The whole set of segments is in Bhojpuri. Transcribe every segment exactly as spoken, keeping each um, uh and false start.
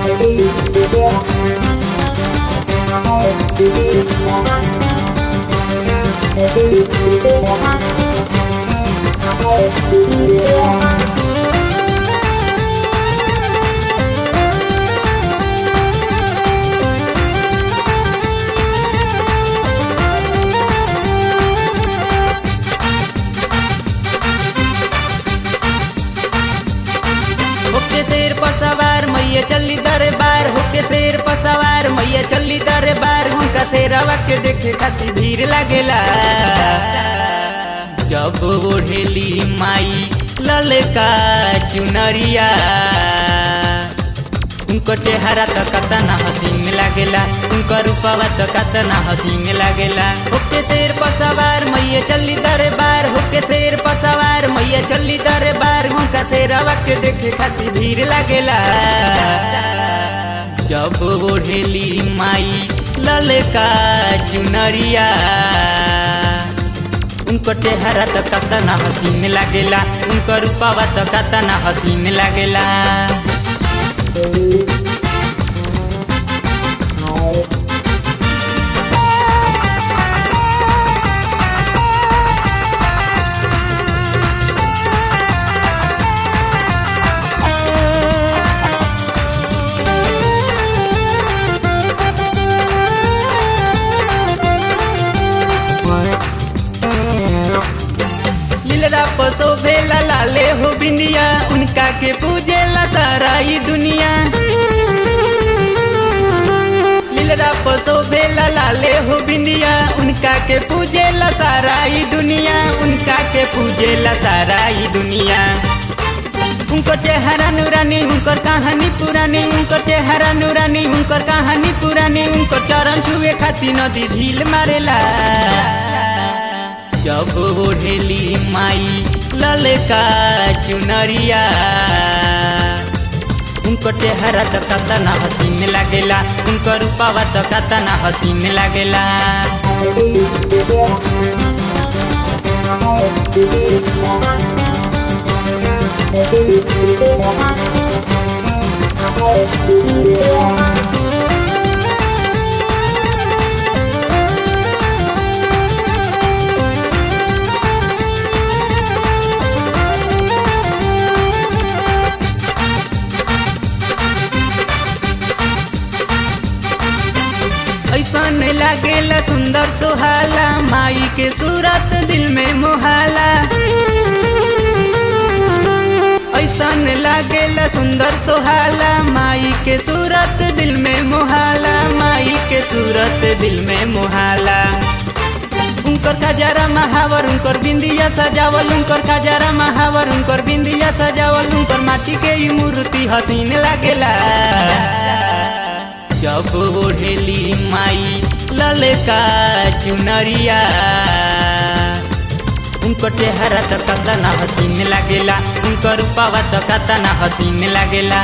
होके शेर पर सवार मैया चली दरबार, होके शेर पर सवार मैया चली दरबार। उनका शेरवा के देखे खातिर भीड़ लागेला। जब ओढ़ेली माई ललका चुनरिया, उनको चेहरा तो कतना हसीन लागेला, उनका रूपवा तो कतना हसीन लागेला। होके शेर पर सवार मैया चली दरबार, होके शेर पर सवार मैया चली दरबार। उनका शेरवा के देखे खातिर भीड़ लागेला। जब ओढ़ेली माई ललका चुनरिया, उनको चेहरा तो कतना हसीन लागेला, उनका रूपवा तो कतना हसीन लागेला। लीलरा पसो भेला लाले हो बिंदिया, उनका के पूजेला सारा ही दुनिया। लीलरा पसो भेला लाले हो बिंदिया, उनका के पूजेला सारा ही दुनिया, उनका के पूजेला सारा ही दुनिया। उनको चेहरा नूरानी, उनकर कहानी पुरानी, उनकर चेहरा नूरानी, उनकर कहानी पुरानी। उनकर चरण छुए खातिर नदी झील मारेला। जब ओढ़ेली माई ललका चुनरिया, उनको चेहरा तो कतना हसीन लागेला, उनका रूपवा तो कतना हसीन लागेला। ऐसन लागेला सुंदर सुहाला, माई के सूरत दिल में मोहाला। ऐसन लागेला सुंदर सुहाला, माई के सूरत दिल में मोहाला, माई के सूरत दिल में मोहाला। उनकर खजारा महावर, उनकर बिंदिया सजावल, उनकर खजारा महावर, उनकर बिंदिया सजावल। उनकर माटी के ही मूर्ति हसीन लागेला। जब ओढ़ेली माई ललका चुनरिया, उनको चेहरा तो कतना हसीन लागेला, उनका रूपवा तो कतना हसीन लागेला।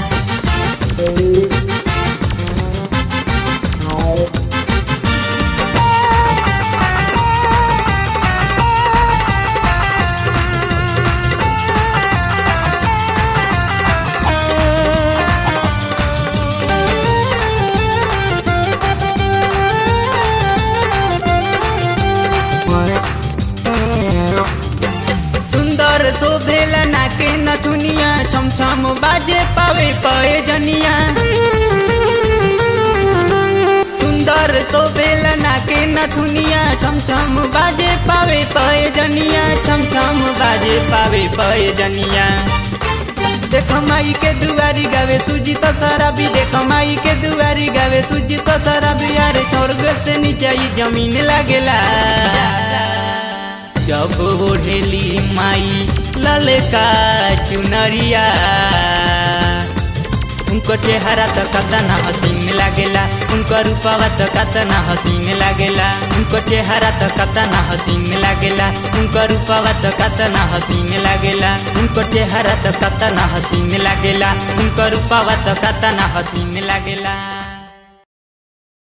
शोभेला नाके नथुनिया, छम छम बाजे पावे पाए जनिया। सुंदर शोभेला नाके नथुनिया, छम छम बाजे पावे पाए जनिया, छम छम बाजे पावे पाए जनिया। देखो माई के दुआरी गावे सुजीत शराबी, देखो माई के दुआरी गावे सुजीत शराबी। यार स्वर्ग से नीचे जमीन लागेला। जब ओढ़ेली माई ललका चुनरिया, उनको चेहरा तो कतना हसीन लागेला, उनका रूपवा तो कतना हसीन लागेला। उनको चेहरा तो कतना हसीन लागेला, उनका रूपवा तो कतना हसीन लागेला। उनको चेहरा तो कतना हसीन लागेला, उनका रूपवा तो कतना हसीन लागेला।